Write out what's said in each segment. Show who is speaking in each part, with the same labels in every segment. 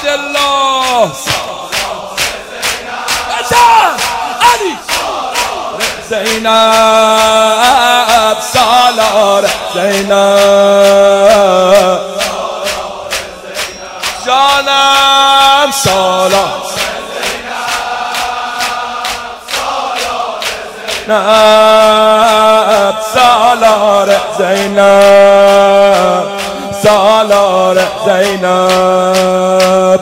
Speaker 1: عبدالله علی زینب سالار زینب جانم سالار زینب سالار زینب سالار زینب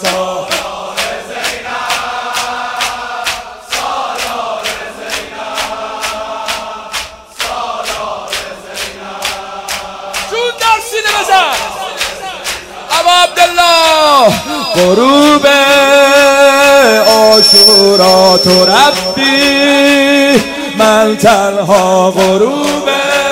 Speaker 1: غروب عاشورا تو رفتی من تنها غروب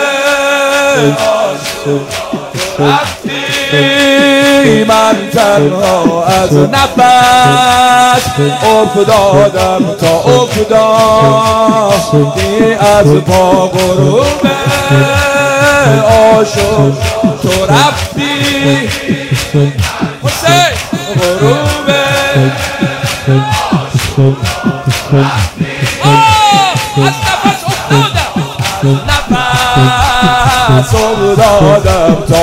Speaker 1: رفتی من تنها از نفس افتادم تا افتادی از پا غروب عاشور تو رفتی حسین غروب از نفس افتادم نفس افتادم تا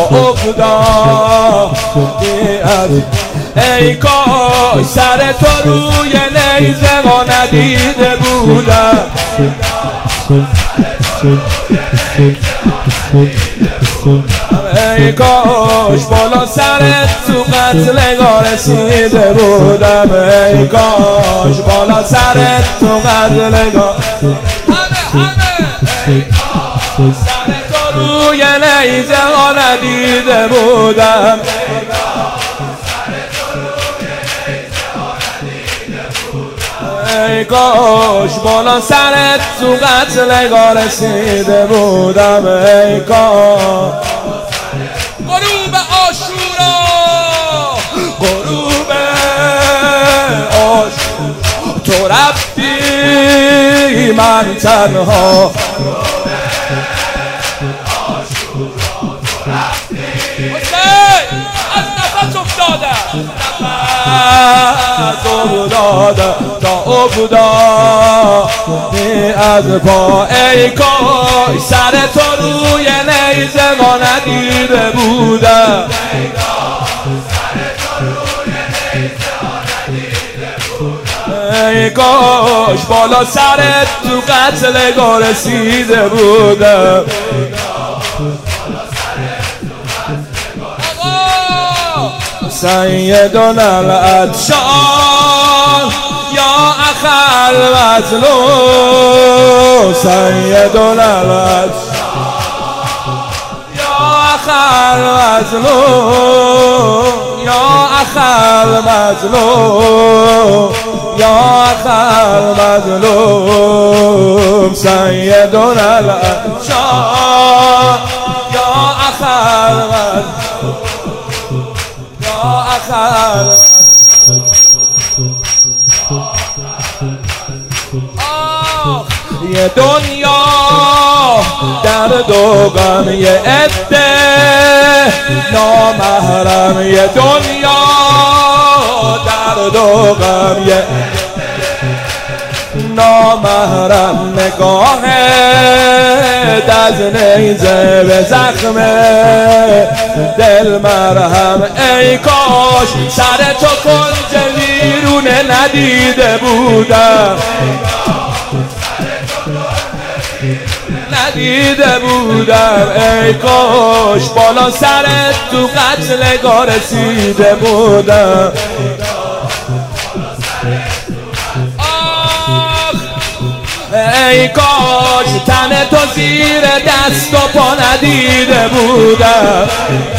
Speaker 1: افتادی از ای کاش سر تو روی نیزه ما ندیده بودم ای کاش بالا سرت تو قتلگاه رسیده بودم ای کاش بالا سرت تو قتلگاه سر تو روی نیزه ها ندیده بودم ای کاش بالا سرت تو قتلگاه رسیده بودم ای کاش غروب عاشورا غروب عاشورا تو رفتی من تنها از نفس افتادم تا افتادی از پا ای کاش سر تو روی نیزه ما ندیده بودم ای کاش بالا سرت تو قتلگاه رسیده بودم سیدنا العطشان یا اخ المظلوم سیدنا العطشان یا اخ المظلوم یا اخ المظلوم یا اخ المظلوم سیدنا العطشان یا اخ المظلوم یه دنیا درد و غم یه عده نامحرم یه دنیا درد و غم یه نامحرم نگاه از نیزه به زخم دل مرهم ای کاش سر تو کنج ویرونه ندیده بودم ندیده بودم ای کاش بالا سرت تو قتلگاه رسیده بودم ای کاش تن تو زیر دست و پا ندیده بودم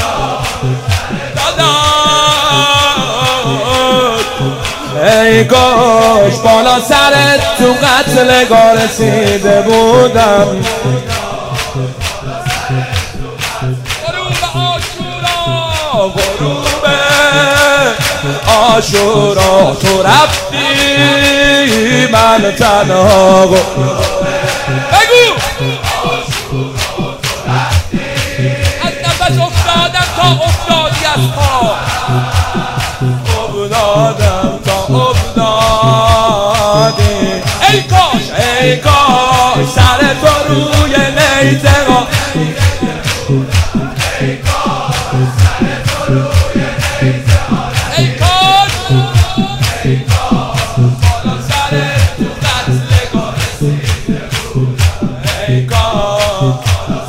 Speaker 1: ای کاش بالا سرت تو قتلگاه رسیده بودم غروب عاشورا تو رفتی من تنها بگو از نفس افتادم تا افتادی از پا ای کاش سر تو روی نیزه ای کاش بالا سر تو قتلگاه رسیده بود ای کاش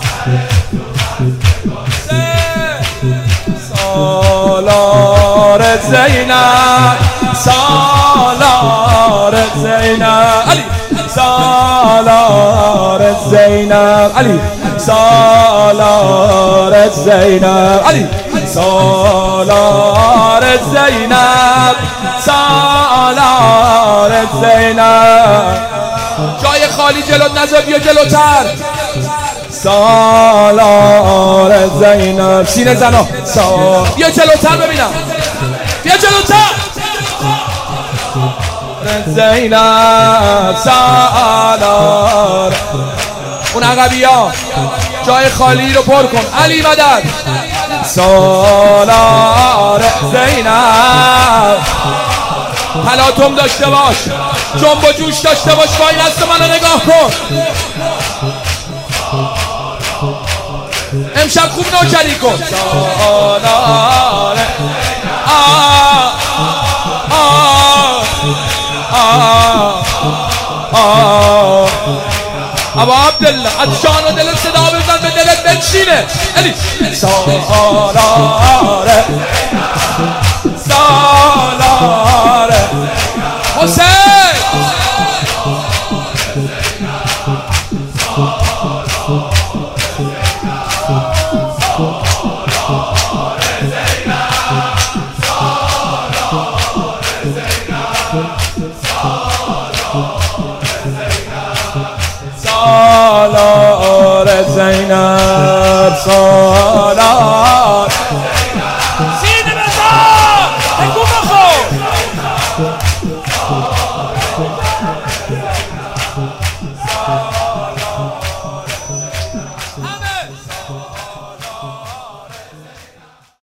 Speaker 1: سالار زینب سالار زینب علی سالار زینب علی سالار زینب علی سالار زینب سالار زینب جای خالی جلوت نذار بیا جلوتر سالار زینب سینه زنا بیا جلوتر ببینم بیا جلوتر زینب سالار اون عقبی ها جای خالی رو پر کن علی مدد سالار زینب تلاطم داشته باش جنب و جوش داشته باش وای دست منو نگاه کن امشب خوب نوکری کن سالار ابا عبدالله از جان و دل صدا بزن به دلت بنشینه علی سالار حسین